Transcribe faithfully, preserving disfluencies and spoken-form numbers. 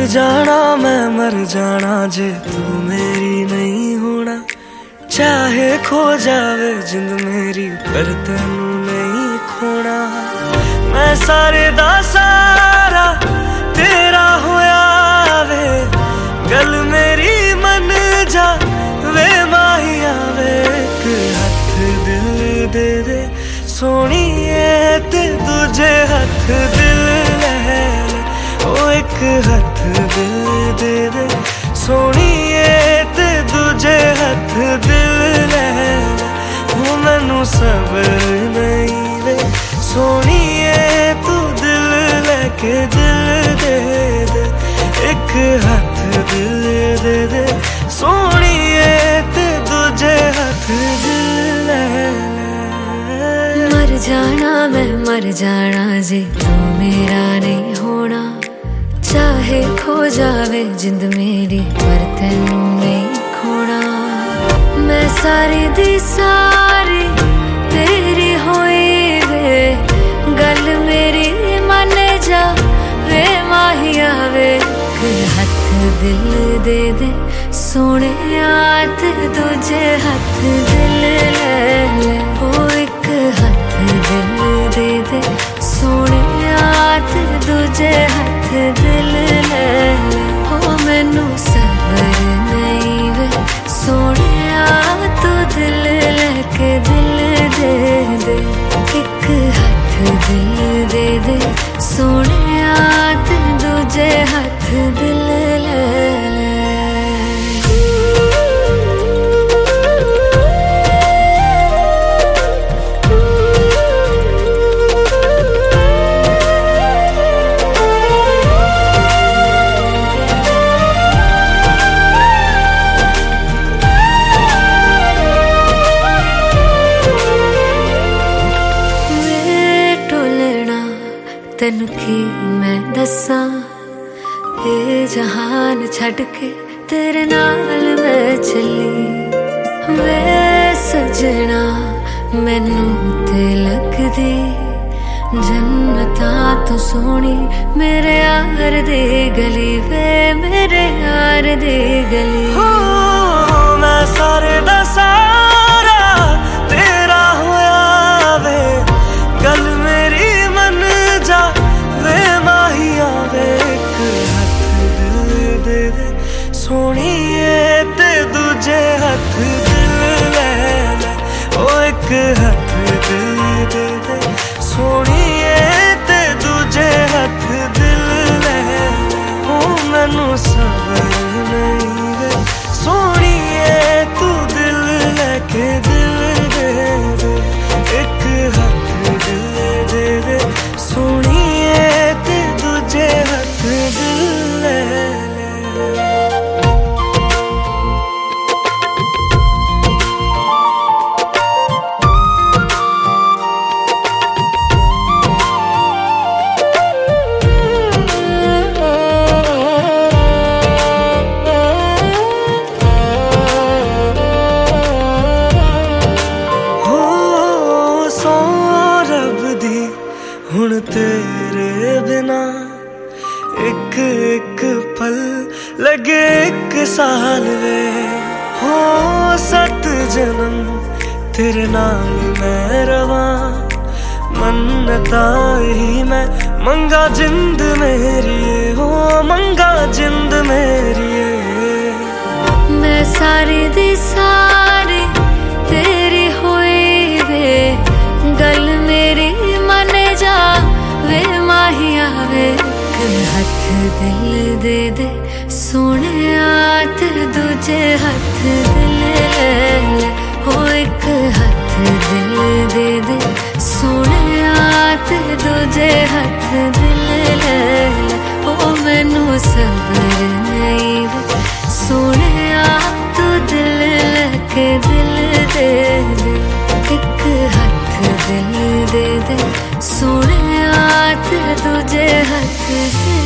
जाना मैं मर जाना जे तू मेरी नहीं होना। चाहे खो जावे जिंद मेरी पर तेनू नहीं खोना। मैं सारे दा सारा तेरा होया वे, गल मेरी मन जा वे माहिया वे। एक हथ दिल दे दे सोनिए ते दूजे हथ दिल ले ले। ओ एक हथ दिल दे दे सोनिए ते दूजे हथ दिल ले ले। वो मैनू सबर नहीं वे सोनिए तू दिल लेके दिल दे दे। एक हथ दिल दे दे सोनिए ते दूजे हथ दिल ले ले। मर जाना मैं मर जाना जे तू मेरा नहीं होना। चाहे खो जावे जिंद मेरी पर तेनू नहीं खोना। मैं सारी दी सारी तेरी होई वे, गल मेरी मन जा वे माहिया वे। एक हथ दिल दे दे सोने ते दूजे हथ दिल ले ले। ओ एक हथ दिल दे दे सोने ते दूजे हथ दिल ले ले। ओ मैनू सबर नहीं वे सोने तू दिल लेके दिल दे दे। एक हथ दिल दे दे सोने ते दूजे हथ दिल ले ले। तेनू की मैं दसा ये जहान छड़ के तेरे नाल मैं चली। वे सजना मैनू ते लगदी जन्नता तो सोनी मेरे यार दी गली वे मेरे यार दी गली। हो मैं सारे दा सारा तेरा होया वे, गल मेरी मन जा वे माहिया वे। एक हथ दिल दे दे सोनिए ते दूजे हथ दिल ले ले। ओ एक हथ दिल दे दे सोनिए ते दूजे हथ दिल ले ले। ओ मैनू सबर नहीं वे सोनिए तू दिल लेके दिल दे दे। एक हथ दिल दे दे सोनिए ते दूजे हथ दिल ले ले। हुण तेरे बिना एक एक पल लगे एक साल वे। हो सत जन्म तेरे नाल मैं रवा, मन्नता ही मैं मंगा जिंद मेरी। हो मंगा जिंद मेरी। मैं सारी दी सारी तेरी होई वे, गल मेरी मन जा वे माहिया वे। एक हथ दिल दे दे सोने ते दूजे हथ दिल ले ले। हो एक हथ दिल दे दे सोने ते दूजे हथ दिल ले ले। ओ मैनू सबर नहीं वे सोने तू दिल लेके दिल दे दे। एक हथ दिल दे दे सोने ते दूजे हथ